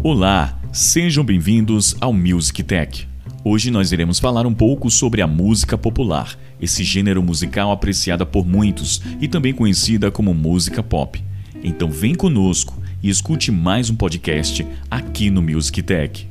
Olá, sejam bem-vindos ao Music Tech. Hoje nós iremos falar um pouco sobre a música popular, esse gênero musical apreciada por muitos e também conhecida como música pop. Então vem conosco e escute mais um podcast aqui no Music Tech.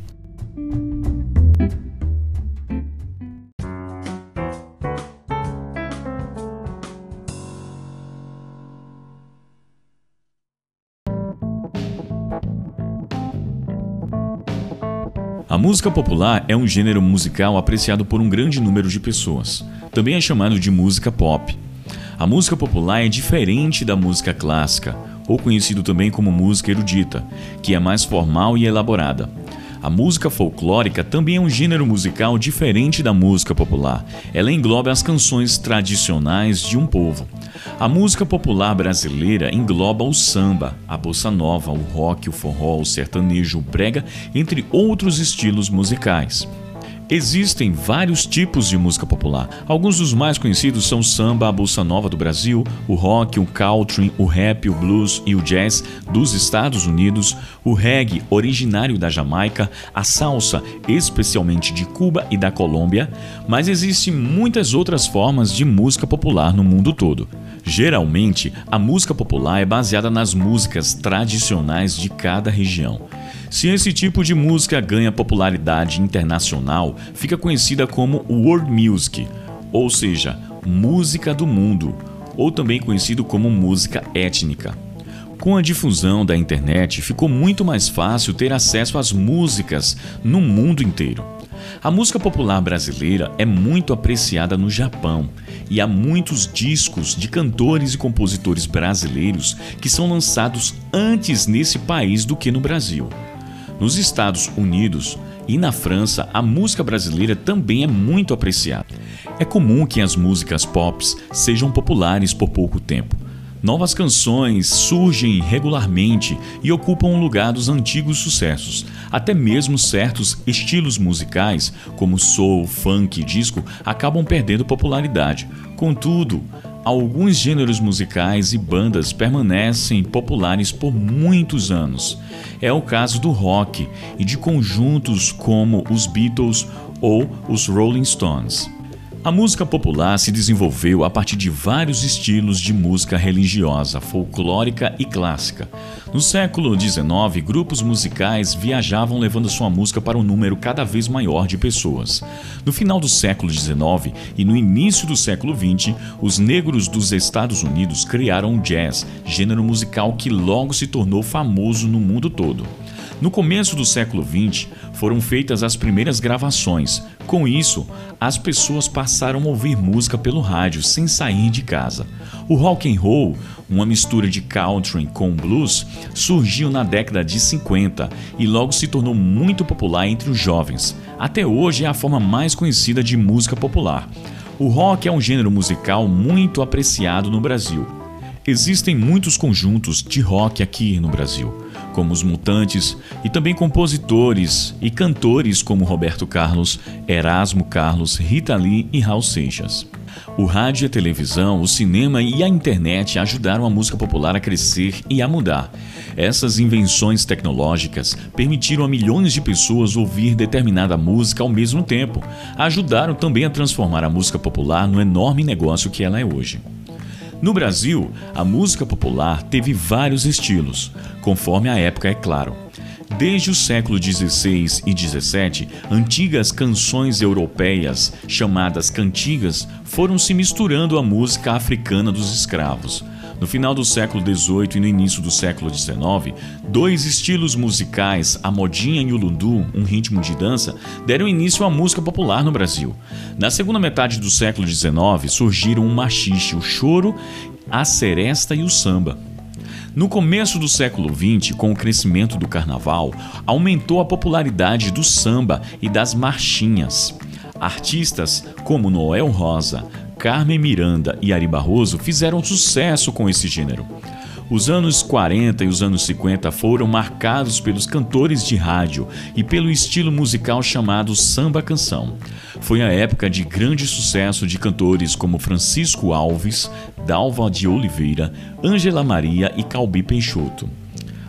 A música popular é um gênero musical apreciado por um grande número de pessoas. Também é chamado de música pop. A música popular é diferente da música clássica, ou conhecido também como música erudita, que é mais formal e elaborada. A música folclórica também é um gênero musical diferente da música popular. Ela engloba as canções tradicionais de um povo. A música popular brasileira engloba o samba, a bossa nova, o rock, o forró, o sertanejo, o brega, entre outros estilos musicais. Existem vários tipos de música popular. Alguns dos mais conhecidos são o samba, a bossa nova do Brasil, o rock, o country, o rap, o blues e o jazz dos Estados Unidos, o reggae originário da Jamaica, a salsa, especialmente de Cuba e da Colômbia, mas existem muitas outras formas de música popular no mundo todo. Geralmente, a música popular é baseada nas músicas tradicionais de cada região. Se esse tipo de música ganha popularidade internacional, fica conhecida como world music, ou seja, música do mundo, ou também conhecido como música étnica. Com a difusão da internet, ficou muito mais fácil ter acesso às músicas no mundo inteiro. A música popular brasileira é muito apreciada no Japão e há muitos discos de cantores e compositores brasileiros que são lançados antes nesse país do que no Brasil. Nos Estados Unidos e na França, a música brasileira também é muito apreciada. É comum que as músicas pop sejam populares por pouco tempo. Novas canções surgem regularmente e ocupam o lugar dos antigos sucessos. Até mesmo certos estilos musicais, como soul, funk e disco, acabam perdendo popularidade. Contudo, alguns gêneros musicais e bandas permanecem populares por muitos anos. É o caso do rock e de conjuntos como os Beatles ou os Rolling Stones. A música popular se desenvolveu a partir de vários estilos de música religiosa, folclórica e clássica. No século XIX, grupos musicais viajavam levando sua música para um número cada vez maior de pessoas. No final do século XIX e no início do século XX, os negros dos Estados Unidos criaram o jazz, gênero musical que logo se tornou famoso no mundo todo. No começo do século XX, foram feitas as primeiras gravações. Com isso, as pessoas passaram a ouvir música pelo rádio sem sair de casa. O rock and roll, uma mistura de country com blues, surgiu na década de 50 e logo se tornou muito popular entre os jovens. Até hoje é a forma mais conhecida de música popular. O rock é um gênero musical muito apreciado no Brasil. Existem muitos conjuntos de rock aqui no Brasil, como os Mutantes, e também compositores e cantores como Roberto Carlos, Erasmo Carlos, Rita Lee e Raul Seixas. O rádio e a televisão, o cinema e a internet ajudaram a música popular a crescer e a mudar. Essas invenções tecnológicas permitiram a milhões de pessoas ouvir determinada música ao mesmo tempo. Ajudaram também a transformar a música popular no enorme negócio que ela é hoje. No Brasil, a música popular teve vários estilos, conforme a época, é claro. Desde o século XVI e XVII, antigas canções europeias, chamadas cantigas, foram se misturando à música africana dos escravos. No final do século XVIII e no início do século XIX, dois estilos musicais, a modinha e o lundu, um ritmo de dança, deram início à música popular no Brasil. Na segunda metade do século XIX, surgiram o maxixe, o choro, a seresta e o samba. No começo do século XX, com o crescimento do carnaval, aumentou a popularidade do samba e das marchinhas. Artistas como Noel Rosa, Carmen Miranda e Ari Barroso fizeram sucesso com esse gênero. Os anos 40 e os anos 50 foram marcados pelos cantores de rádio e pelo estilo musical chamado samba-canção. Foi a época de grande sucesso de cantores como Francisco Alves, Dalva de Oliveira, Ângela Maria e Calbi Peixoto.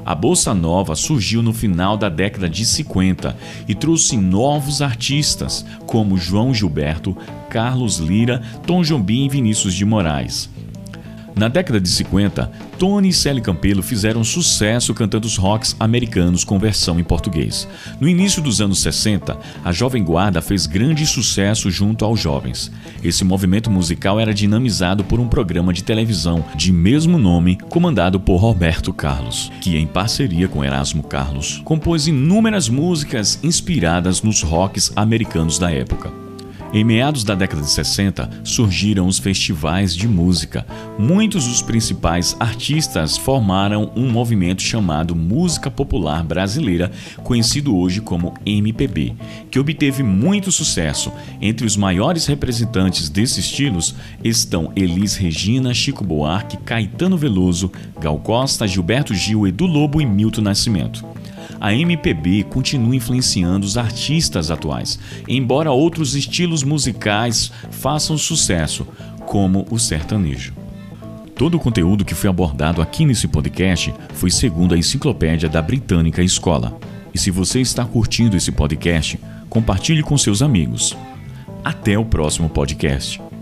A bossa nova surgiu no final da década de 50 e trouxe novos artistas como João Gilberto, Carlos Lyra, Tom Jobim e Vinícius de Moraes. Na década de 50, Tony e Célie Campelo fizeram sucesso cantando os rocks americanos com versão em português. No início dos anos 60, a Jovem Guarda fez grande sucesso junto aos jovens. Esse movimento musical era dinamizado por um programa de televisão de mesmo nome, comandado por Roberto Carlos, que, em parceria com Erasmo Carlos, compôs inúmeras músicas inspiradas nos rocks americanos da época. Em meados da década de 60, surgiram os festivais de música. Muitos dos principais artistas formaram um movimento chamado Música Popular Brasileira, conhecido hoje como MPB, que obteve muito sucesso. Entre os maiores representantes desses estilos estão Elis Regina, Chico Buarque, Caetano Veloso, Gal Costa, Gilberto Gil, Edu Lobo e Milton Nascimento. A MPB continua influenciando os artistas atuais, embora outros estilos musicais façam sucesso, como o sertanejo. Todo o conteúdo que foi abordado aqui nesse podcast foi segundo a Enciclopédia da Britânica Escola. E se você está curtindo esse podcast, compartilhe com seus amigos. Até o próximo podcast.